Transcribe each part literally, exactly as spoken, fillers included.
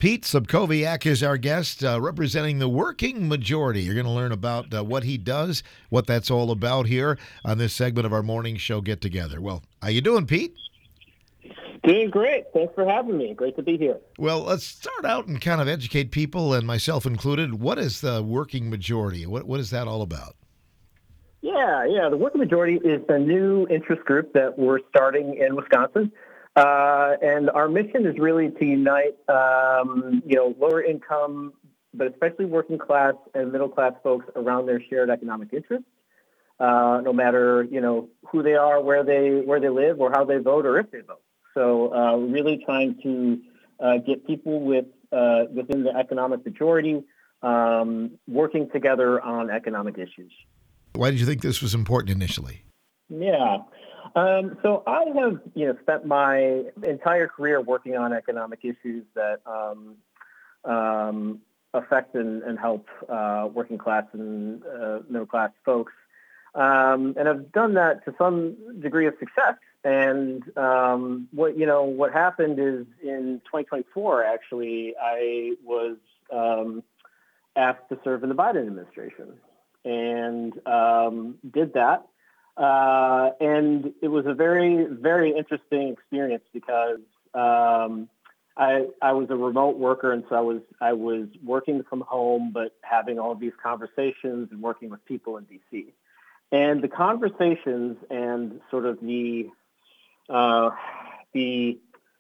Pete Subkowiak is our guest, uh, representing the working majority. You're going to learn about uh, what he does, what that's all about here on this segment of our morning show Get Together. Well, how you doing, Pete? Doing great. Thanks for having me. Great to be here. Well, let's start out and kind of educate people, and myself included. What is the working majority? What What is that all about? Yeah, yeah. The Working Majority is a new interest group that we're starting in Wisconsin. Uh, and our mission is really to unite, um, you know, lower income, but especially working class and middle class folks around their shared economic interests. Uh, no matter, you know, who they are, where they where they live, or how they vote, or if they vote. So, uh, really trying to uh, get people with uh, within the economic majority um, working together on economic issues. Why did you think this was important initially? Yeah. Um, so I have, you know, spent my entire career working on economic issues that um, um, affect and, and help uh, working class and uh, middle class folks, um, and I've done that to some degree of success. And um, what you know, what happened is in twenty twenty-four, actually, I was um, asked to serve in the Biden administration, and um, did that. Uh, and it was a very, very interesting experience because um, I, I was a remote worker, and so I was I was working from home, but having all of these conversations and working with people in D C. And the conversations and sort of the uh, the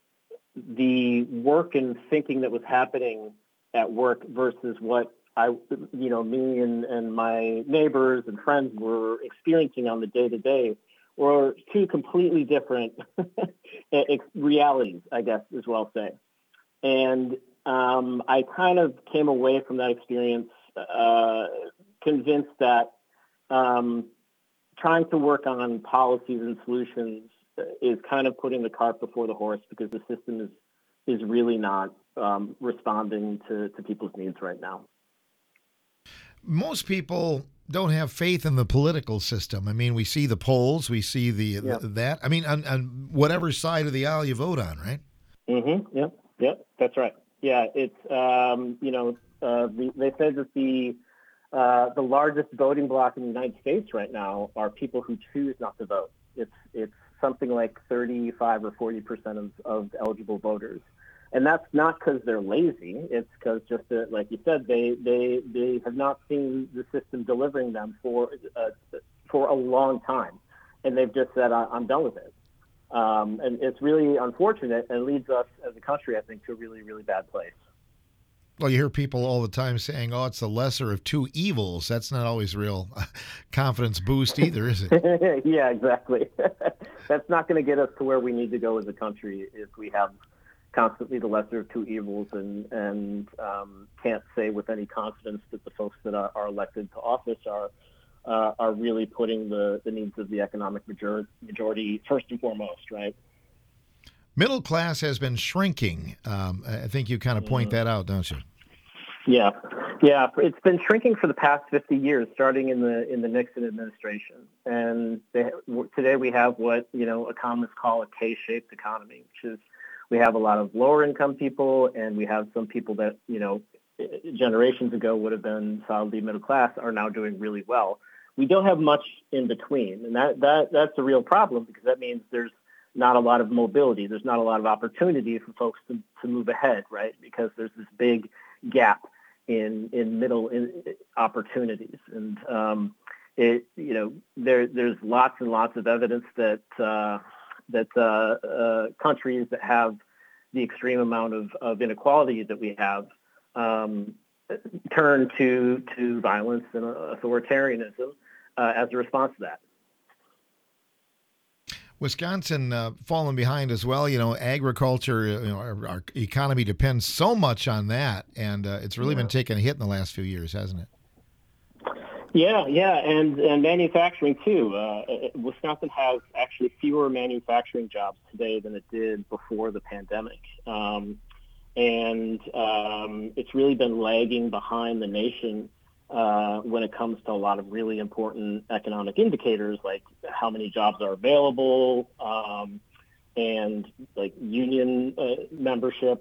the work and thinking that was happening at work versus what I, you know, me and, and my neighbors and friends were experiencing on the day to day were two completely different realities, I guess, as well say. And um, I kind of came away from that experience uh, convinced that um, trying to work on policies and solutions is kind of putting the cart before the horse, because the system is is really not um, responding to, to people's needs right now. Most people don't have faith in the political system. I mean, we see the polls, we see the, Yep. the that. I mean, on, on whatever side of the aisle you vote on, right? Mm-hmm. Yep. Yep. That's right. Yeah. It's um, you know uh, the, they said that the uh, the largest voting bloc in the United States right now are people who choose not to vote. It's it's something like thirty-five or forty percent of, of eligible voters. And that's not because they're lazy. It's because just that, like you said, they, they they have not seen the system delivering them for uh, for a long time, and they've just said, "I'm done with it." Um, and it's really unfortunate, and leads us as a country, I think, to a really, really bad place. Well, you hear people all the time saying, "Oh, it's the lesser of two evils." That's not always real confidence boost either, is it? Yeah, exactly. That's not going to get us to where we need to go as a country if we have constantly the lesser of two evils, and and um, can't say with any confidence that the folks that are, are elected to office are uh, are really putting the, the needs of the economic major- majority first and foremost, right? Middle class has been shrinking. Um, I think you kind of point Mm. that out, don't you? Yeah, yeah. It's been shrinking for the past fifty years, starting in the in the Nixon administration, and they, today we have what you know economists call a K-shaped economy, which is we have a lot of lower income people, and we have some people that, you know, generations ago would have been solidly middle class are now doing really well. We don't have much in between. And that, that that's a real problem, because that means there's not a lot of mobility. There's not a lot of opportunity for folks to, to move ahead, right? Because there's this big gap in, in middle in, opportunities. And um, it, you know, there there's lots and lots of evidence that uh, that uh, uh, countries that have the extreme amount of, of inequality that we have um, turn to to violence and authoritarianism uh, as a response to that. Wisconsin uh, falling behind as well. You know, agriculture, you know, our, our economy depends so much on that, and uh, it's really Yeah. been taking a hit in the last few years, hasn't it? Yeah, yeah, and, and manufacturing too. Uh, Wisconsin has actually fewer manufacturing jobs today than it did before the pandemic. Um, and um, it's really been lagging behind the nation uh, when it comes to a lot of really important economic indicators, like how many jobs are available, um, and like union uh, membership.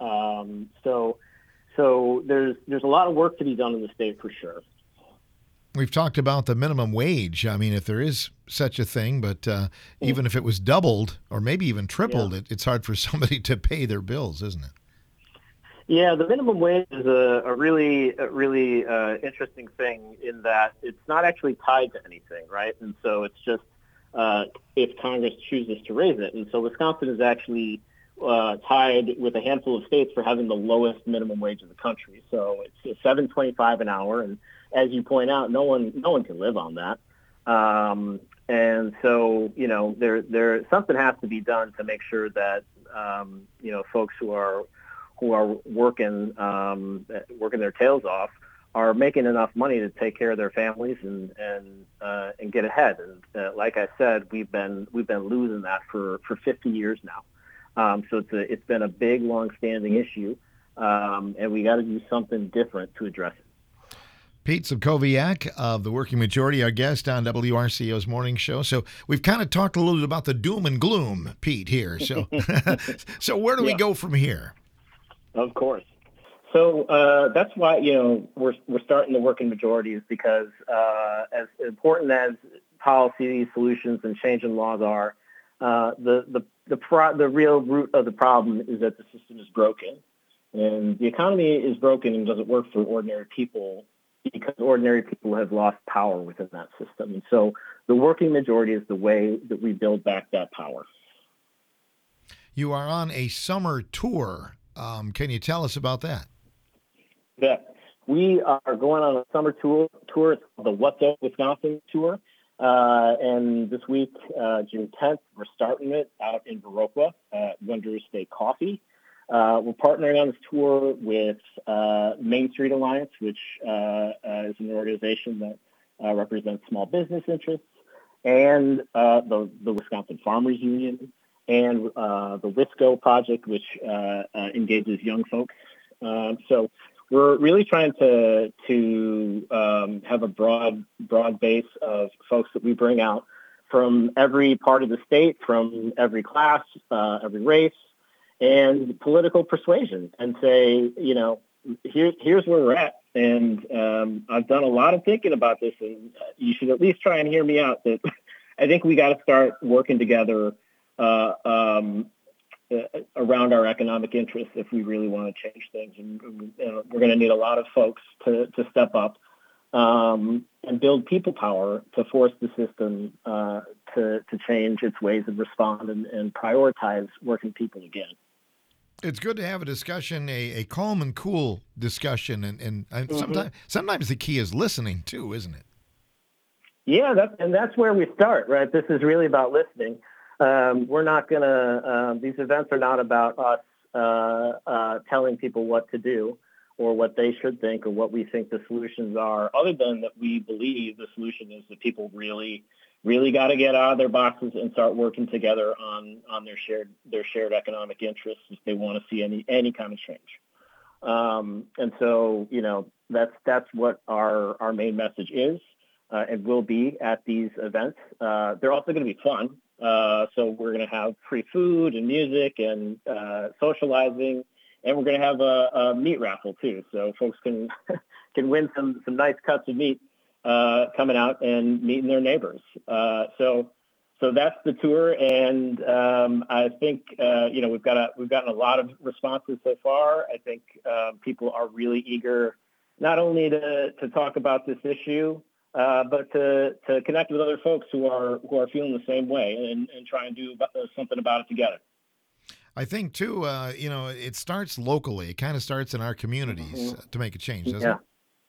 Um, so, so there's there's a lot of work to be done in the state for sure. We've talked about the minimum wage. I mean, if there is such a thing, but uh, even if it was doubled or maybe even tripled, Yeah. it, it's hard for somebody to pay their bills, isn't it? Yeah, the minimum wage is a, a really, a really uh, interesting thing in that it's not actually tied to anything, right? And so it's just uh, if Congress chooses to raise it. And so Wisconsin is actually uh, tied with a handful of states for having the lowest minimum wage in the country. So it's seven twenty-five an hour, and as you point out, no one, no one can live on that. Um, and so, you know, there, there, something has to be done to make sure that, um, you know, folks who are who are working um, working their tails off are making enough money to take care of their families and and uh, and get ahead. And uh, like I said, we've been we've been losing that for, for fifty years now. Um, so it's a, it's been a big, long-standing issue, um, and we got to do something different to address it. Pete Sobkowiak of the Working Majority, our guest on W R C O's morning show. So we've kind of talked a little bit about the doom and gloom, Pete, here. So, so where do we Yeah. go from here? Of course. So uh, that's why, you know, we're we're starting the Working Majority is because uh, as important as policy solutions and changing laws are, uh, the the the pro- the real root of the problem is that the system is broken, and the economy is broken and doesn't work for ordinary people because ordinary people have lost power within that system. And so the Working Majority is the way that we build back that power. You are on a summer tour. Um, can you tell us about that? Yeah. We are going on a summer tour. Tour. It's called the What's Up Wisconsin Tour. Uh, and this week, uh, June tenth, we're starting it out in Viroqua at Wonder State Coffee. Uh, we're partnering on this tour with uh, Main Street Alliance, which uh, uh, is an organization that uh, represents small business interests, and uh, the, the Wisconsin Farmers Union, and uh, the WISCO project, which uh, uh, engages young folks. Um, so we're really trying to to um, have a broad broad base of folks that we bring out from every part of the state, from every class, uh, every race, and political persuasion, and say, you know, here, here's where we're at. And um, I've done a lot of thinking about this, and you should at least try and hear me out. That I think we got to start working together uh, um, uh, around our economic interests if we really want to change things. And uh, we're going to need a lot of folks to, to step up um, and build people power to force the system uh, to, to change its ways and respond and, and prioritize working people again. It's good to have a discussion, a, a calm and cool discussion, and, and, and Mm-hmm. sometimes sometimes the key is listening too, isn't it? Yeah, that, and that's where we start, right? This is really about listening. Um, we're not going to, uh, these events are not about us uh, uh, telling people what to do or what they should think or what we think the solutions are, other than that we believe the solution is that people really really got to get out of their boxes and start working together on, on their shared their shared economic interests if they want to see any any kind of change. Um, and so, you know, that's that's what our our main message is uh, and will be at these events. Uh, they're also going to be fun. Uh, so we're going to have free food and music and uh, socializing, and we're going to have a, a meat raffle too, so folks can can win some some nice cuts of meat. Uh, coming out and meeting their neighbors. Uh, so, so that's the tour, and um, I think uh, you know we've got a, we've gotten a lot of responses so far. I think uh, people are really eager, not only to to talk about this issue, uh, but to to connect with other folks who are who are feeling the same way and, and try and do something about it together. I think too, uh, you know, it starts locally. It kind of starts in our communities Mm-hmm. to make a change, doesn't Yeah. it?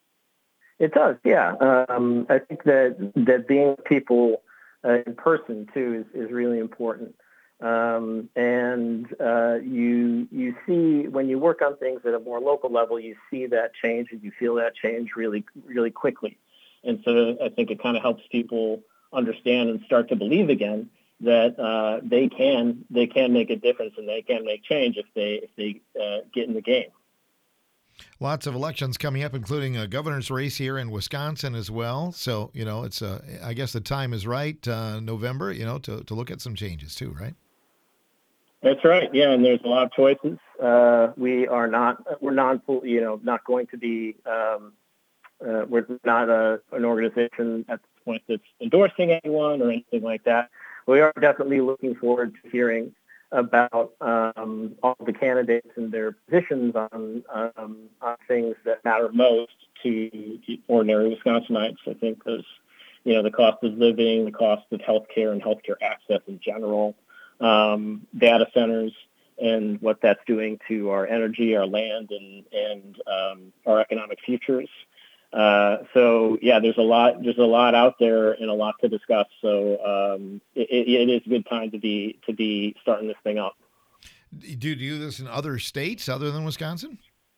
It does, yeah. Um, I think that that being people uh, in person too is, is really important. Um, and uh, you you see when you work on things at a more local level, you see that change and you feel that change really really quickly. And so I think it kind of helps people understand and start to believe again that uh, they can they can make a difference and they can make change if they if they uh, get in the game. Lots of elections coming up, including a governor's race here in Wisconsin as well. So, you know, it's uh, I guess the time is right, uh, November, you know, to, to look at some changes too, right? That's right. Yeah, and there's a lot of choices. Uh, we are not, we're non, you know, not going to be, um, uh, we're not a, an organization at this point that's endorsing anyone or anything like that. We are definitely looking forward to hearing about um, all the candidates and their positions on, um, on things that matter most to ordinary Wisconsinites. I think there's, you know, the cost of living, the cost of healthcare and healthcare access in general, um, data centers, and what that's doing to our energy, our land, and and um, our economic futures. Uh, so yeah, there's a lot there's a lot out there and a lot to discuss. So um, it, it is a good time to be to be starting this thing up. Do you do this in other states other than Wisconsin?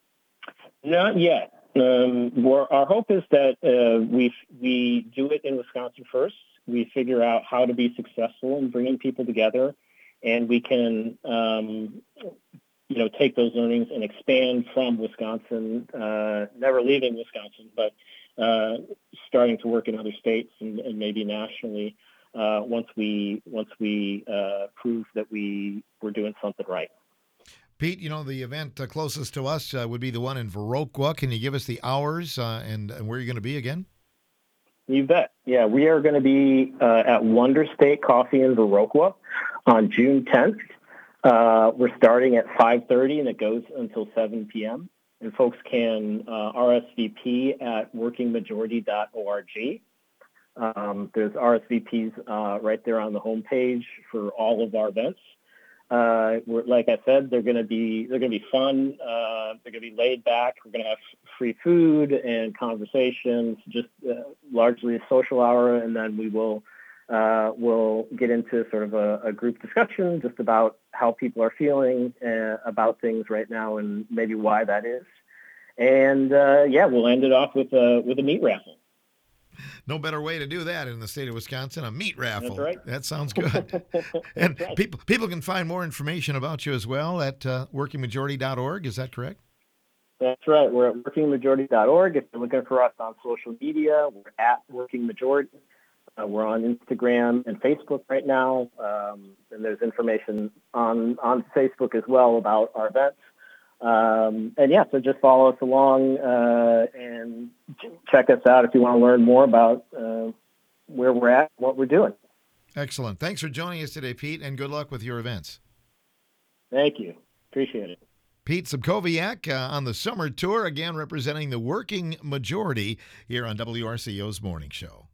Not yet. Um, we're, our hope is that uh, we we do it in Wisconsin first. We figure out how to be successful in bringing people together, and we can um, you know take those learnings and expand from Wisconsin, uh, never leaving Wisconsin, but uh, starting to work in other states and, and maybe nationally uh, once we once we uh, prove that we we're doing something right. Pete, you know, the event uh, closest to us uh, would be the one in Viroqua. Can you give us the hours uh, and, and where you're going to be again? You bet. Yeah, we are going to be uh, at Wonder State Coffee in Viroqua on June tenth. Uh, we're starting at five thirty, and it goes until seven p.m. And folks can uh, R S V P at working majority dot org. Um, there's R S V Ps uh, right there on the homepage for all of our events. Uh, we're, like I said, they're going to be they're going to be fun. Uh, they're going to be laid back. We're going to have free food and conversations, just uh, largely a social hour, and then we will uh, we'll get into sort of a, a group discussion just about how people are feeling uh, about things right now and maybe why that is. And uh, yeah, we'll end it off with a with a meat raffle. No better way to do that in the state of Wisconsin, a meat raffle. That's right. That sounds good. And right. people people can find more information about you as well at uh, working majority dot org. Is that correct? That's right. We're at working majority dot org. If you're looking for us on social media, we're at Working Majority. Uh, we're on Instagram and Facebook right now. Um, and there's information on, on Facebook as well about our events. Um, and yeah, so just follow us along uh, and check us out if you want to learn more about uh, where we're at, what we're doing. Excellent. Thanks for joining us today, Pete, and good luck with your events. Thank you. Appreciate it. Pete Sobkowiak uh, on the summer tour, again representing the working majority here on W R C O's Morning Show.